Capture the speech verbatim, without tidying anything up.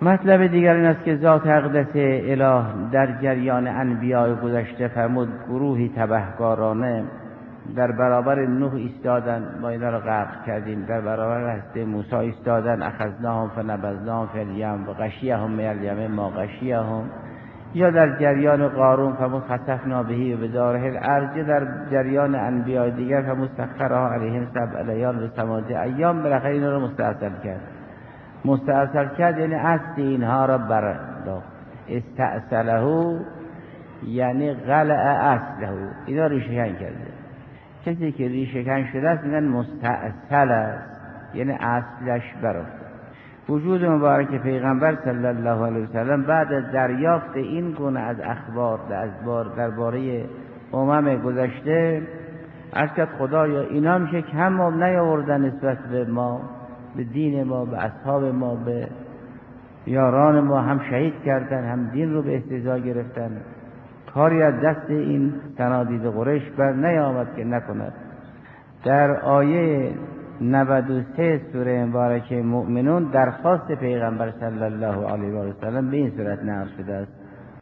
مطلب دیگر این است که ذات اقدس اله در جریان انبیاء گذشته فرمود گروهی تبهکارانه در برابر نوح ایستادن، ما اینا رو غرق کردیم. در برابر حضرت موسی ایستادن، اخذناهم فنبذناهم فی الیم و غشیهم من الیم ما غشیهم. یا در جریان قارون فرمود خسفنا به و بداره الارض. در جریان انبیاء دیگر فرمود سخرها علیهم سبع لیال و ثمانیة ایام. بالاخره اینا رو مستأصل کرد. مستأصل کرد یعنی اصل اینها را برداشت. استأصله یعنی قلع اصله، اینا ریشه کن کرده. کسی که ریشه کن شده است میگن مستأصل است، یعنی اصلش برافتاد. وجود مبارک پیغمبر صلی الله علیه وسلم بعد از دریافت این گونه از اخبار درباره امم گذشته عرض کرد خدایا اینا میشه کم هم نیاوردن نسبت به ما، به دین ما، به اصحاب ما، به یاران ما، هم شهید کردن هم دین رو به استهزا گرفتن. کاری از دست این صنادید قریش بر نیامد که نکند. در آیه نود و سه سوره مبارکه مؤمنون درخواست پیغمبر صلی الله علیه و سلم به این صورت نقل شده است: